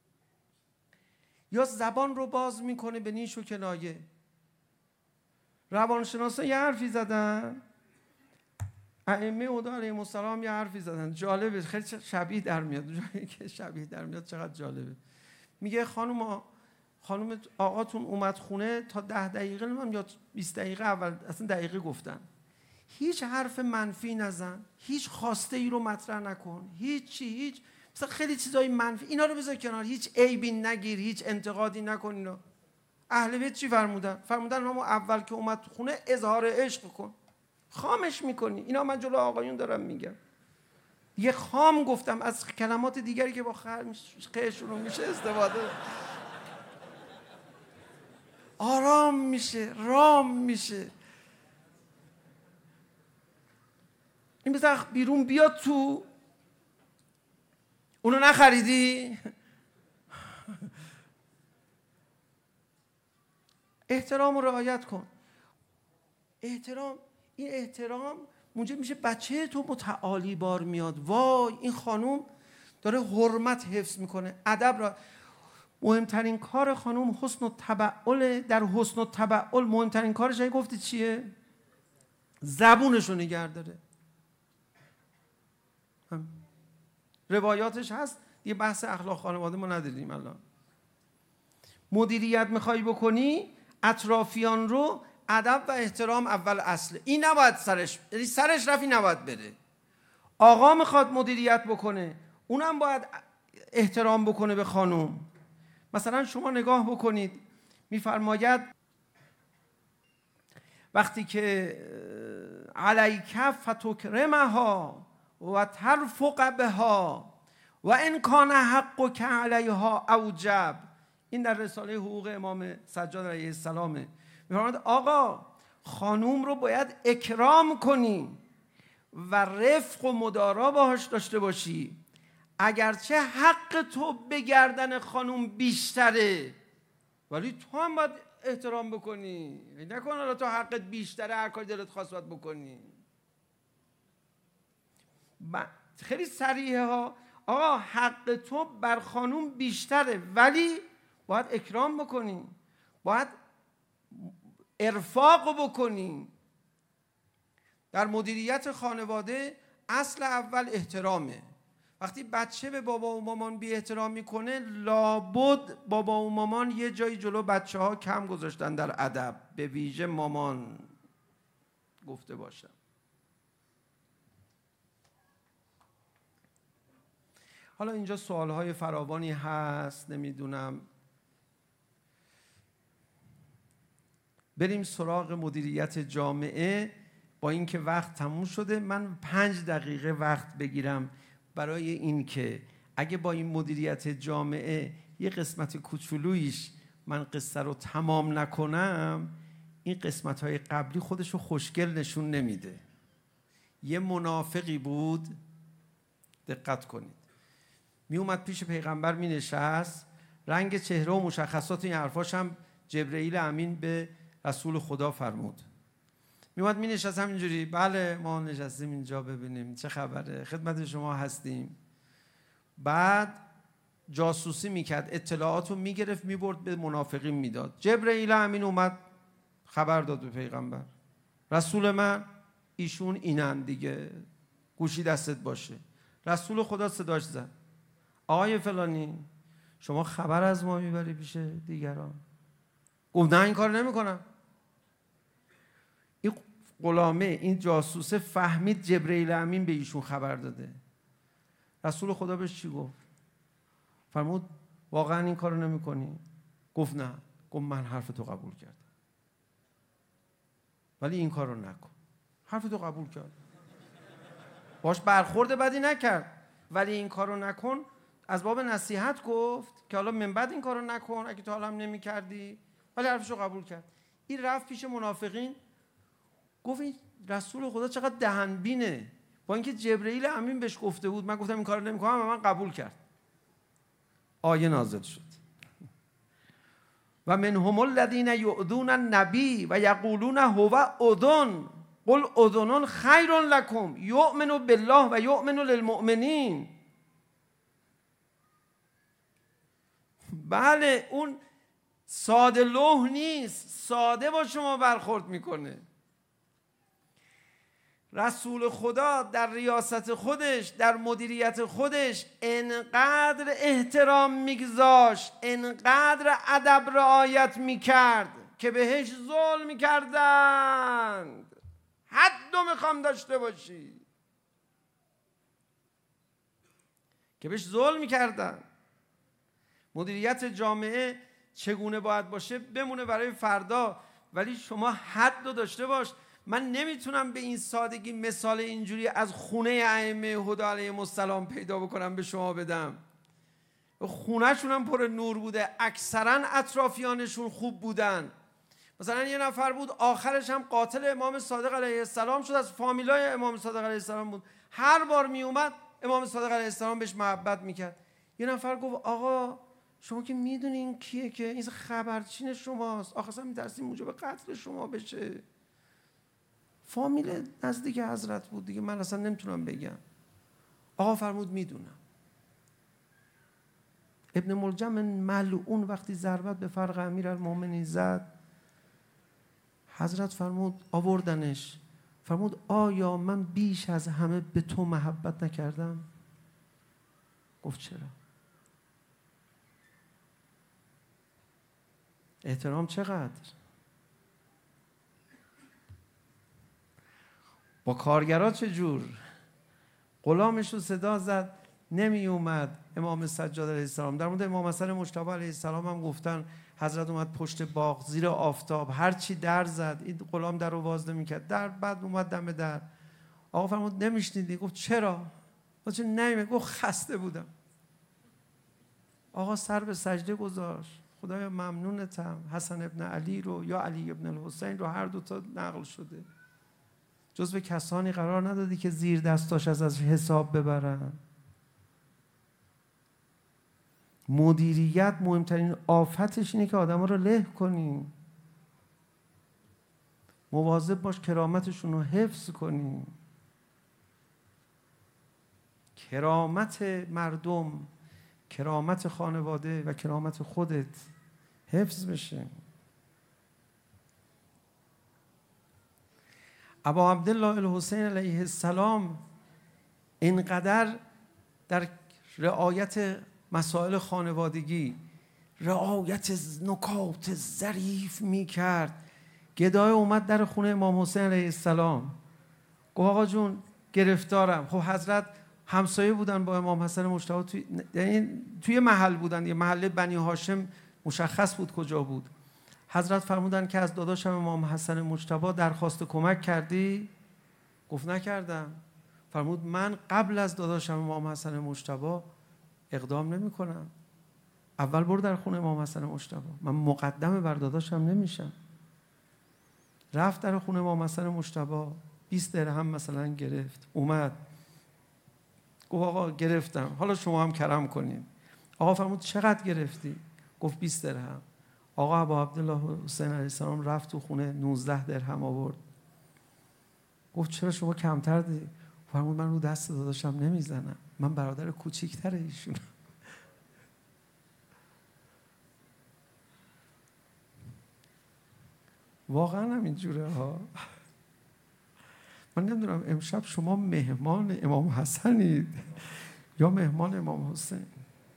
یا زبان رو باز میکنه به نیش و کنایه. روانشناسا یه حرفی زدن، ائمه هدی علیهم السلام یه حرفی زدن، جالبه، خیلی شبیه در میاد. جایی که شبیه در میاد چقدر جالبه. میگه خانم آقاتون اومد خونه، تا 10 دقیقه نمیم یا 20 دقیقه اول اصلا دقیقه گفتن، هیچ حرف منفی نزن، هیچ خواسته ای رو مطرح نکن، هیچ مثلا خیلی چیزای منفی اینا رو بذار کنار، هیچ عیبی نگیر، هیچ انتقادی نکن. اینا اهل بیت چی فرمودن؟ فرمودن همون اول که اومد خونه اظهار عشق کن. خامش میکنی. اینا من جلو آقایون دارم میگم. یه خام گفتم، از کلمات دیگری که با خ شروع میشه استفاده، آرام میشه، رام میشه. این بذار بیرون بیاد تو. اونو نخریدی؟ احترام رو رعایت کن. این احترام موجب میشه بچه تو متعالی بار میاد. وای این خانوم داره حرمت حفظ میکنه، ادب را. مهمترین کار خانوم حسن و تبعل. در حسن و تبعل مهمترین کارش گفتی چیه؟ زبونش رو نگه داره. روایاتش هست یه بحث اخلاق خانواده ما نداریم الان. مدیریت میخوای بکنی اطرافیان رو، ادب و احترام اول اصله. این نباید سرش رفی نباید بره. آقا میخواد مدیریت بکنه، اونم باید احترام بکنه به خانوم. مثلا شما نگاه بکنید، میفرماید وقتی که علیک فتکرمها و ترفق بها و ان کان حقک علیها اوجب. این در رساله حقوق امام سجاد علیه السلامه. میفرماید آقا خانوم رو باید اکرام کنی و رفق و مدارا باهاش داشته باشی، اگرچه حق تو به گردن خانوم بیشتره، ولی تو هم باید احترام بکنی. نکن حالا تو حقت بیشتره هر کاری دلت خواست باید بکنی. خیلی صریحه ها. آقا حق تو بر خانوم بیشتره، ولی باید اکرام بکنی، باید ارفاق بکنی. در مدیریت خانواده اصل اول احترامه. وقتی بچه به بابا و مامان بی احترام میکنه، لابد بابا و مامان یه جایی جلو بچه ها کم گذاشتن در ادب، به ویژه مامان گفته باشم. حالا اینجا سوالهای فراوانی هست، نمیدونم. بریم سراغ مدیریت جامعه. با اینکه وقت تموم شده، من 5 دقیقه وقت بگیرم برای این که اگه با این مدیریت جامعه یه قسمت کوچولویش من قصه رو تمام نکنم، این قسمت‌های قبلی خودشو خوشگل نشون نمیده. یه منافقی بود، دقت کنید، می اومد پیش پیغمبر می نشست، رنگ چهره و مشخصات این حرفاش هم جبرئیل امین به رسول خدا فرمود. می اومد می نشست همینجوری، بله ما نشستیم اینجا ببینیم چه خبره، خدمت شما هستیم. بعد جاسوسی میکرد، اطلاعات رو میگرفت میبرد به منافقین میداد. جبرئیل امین اومد خبر داد به پیغمبر، رسول من ایشون اینن دیگه، گوشی دستت باشه. رسول خدا صداش زد، آقای فلانی شما خبر از ما میبری پیش دیگران؟ گفت نه این کار نمیکنم. این غلامه، این جاسوسه فهمید جبرئیل امین به ایشون خبر داده. رسول خدا بهش چی گفت؟ فرمود واقعا این کارو نمیکنی؟ گفت نه. گفت من حرف تو قبول کردم، ولی این کارو نکن. حرف تو قبول کرد، باش برخورد بدی نکرد، ولی این کارو نکن. از باب نصیحت گفت که حالا من بعد این کارو نکن اگه تا حالا هم نمی‌کردی، ولی حرفشو قبول کرد. این رفت پیش منافقین گفت این رسول خدا چقدر دهنبینه، با اینکه جبرئیل امین بهش گفته بود من گفتم این کارو نمی‌کنم و من قبول کرد. آیه نازل شد و منهم الذین یؤذون النبی و یقولون هو اذن قل اذن خیر لکم یؤمن بالله و یؤمن للمؤمنین. بله اون ساده لوح نیست، ساده با شما برخورد میکنه. رسول خدا در ریاست خودش، در مدیریت خودش انقدر احترام میگذاشت، انقدر ادب رعایت میکرد که بهش ظلم میکردند. حدو میخوام داشته باشی، که بهش ظلم میکردند. مدیریت جامعه چگونه باید باشه بمونه برای فردا، ولی شما حدو داشته باش. من نمیتونم به این سادگی مثال اینجوری از خونه ائمه هدی علیهم السلام پیدا بکنم به شما بدم. خونه‌شون هم پر نور بوده، اکثرا اطرافیانشون خوب بودن. مثلا یه نفر بود آخرش هم قاتل امام صادق علیه السلام شد، از فامیلای امام صادق علیه السلام بود. هر بار می اومد امام صادق علیه السلام بهش محبت میکرد. یه نفر گفت آقا شما که میدونین کیه، که این خبرچین شماست، آخه اصلا میترسیم موجب قتل شما بشه. فامیل نزدیک حضرت بود دیگه، من اصلا نمیتونم بگم. آقا فرمود میدونم. ابن ملجم ملعون وقتی ضربت به فرق امیرالمومنین زد، حضرت فرمود آوردنش، فرمود آیا من بیش از همه به تو محبت نکردم؟ گفت چرا؟ احترام چقدر؟ با کارگرها چجور؟ غلامش رو صدا زد نمی اومد. امام سجاد علیه السلام در مورد امام حسن مجتبی علیه السلام هم گفتن حضرت اومد پشت باغ زیر آفتاب، هر چی در زد این غلام در رو باز نمی‌کرد. در بعد اومد دم در، آقا فرمود نمیشنیدی؟ گفت چرا؟ گفت چرا نمی‌شنیدی؟ گفت خسته بودم. آقا سر به سجده گذاشت، خدایا ممنونتم. حسن ابن علی رو یا علی ابن الحسین رو هر دو تا نقل شده، جزو کسانی قرار ندادی که زیر دستاش از حساب ببرن. مدیریت مهمترین آفتش اینه که آدم رو له کنیم. مواظب باش کرامتشون رو حفظ کنیم. کرامت مردم، کرامت خانواده و کرامت خودت حفظ بشه. ابا عبدالله الحسین علیه السلام اینقدر در رعایت مسائل خانوادگی رعایت نکات ظریف میکرد. گدای اومد در خونه امام حسین علیه السلام، گفت آقا جون گرفتارم. خب حضرت همسایه بودن با امام حسن مجتبی، توی محل بودن، یه محله بنی هاشم مشخص بود کجا بود. حضرت فرمودن که از داداشم امام حسن مجتبی درخواست کمک کردی؟ گفت نکردم. فرمود من قبل از داداشم امام حسن مجتبی اقدام نمی کنم. اول برو در خونه امام حسن مجتبی، من مقدم بر داداشم نمیشم. رفت در خونه امام حسن مجتبی، 20 درهم مثلا گرفت، اومد گفت آقا گرفتم، حالا شما هم کرم کنین. آقا فرمود چقدر گرفتی؟ گفت 20 درهم. آقا ابا عبدالله حسین علیه السلام رفت تو خونه 19 درهم آورد. گفت چرا شما کمتر دی؟ فرمود من رو دست داداشم نمیزنم، من برادر کوچیک‌تر ایشونم. واقعا هم اینجوره ها. من نمیدونم امشب شما مهمان امام حسنید یا مهمان امام حسین.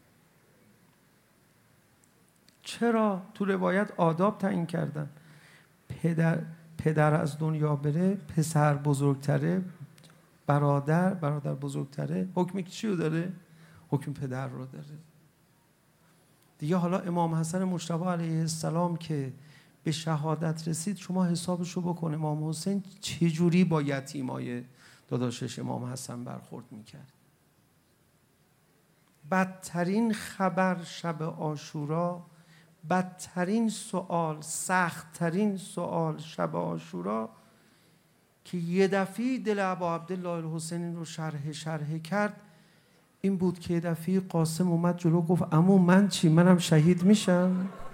چرا؟ تو روایت آداب تعیین کردن. پدر از دنیا بره، پسر بزرگتره، برادر بزرگتره. حکم چی رو داره؟ حکم پدر رو داره دیگه. حالا امام حسن مجتبی علیه السلام که به شهادت رسید، شما حسابشو بکن امام حسین چجوری با یتیمای داداشش امام حسن برخورد میکرد. بدترین خبر شب عاشورا، بدترین سوال، سختترین سوال شب عاشورا که یه دفعه دل ابا عبدالله الحسینی رو شرح کرد این بود که یه دفعه قاسم اومد جلو گفت عمو من چی؟ منم شهید میشم؟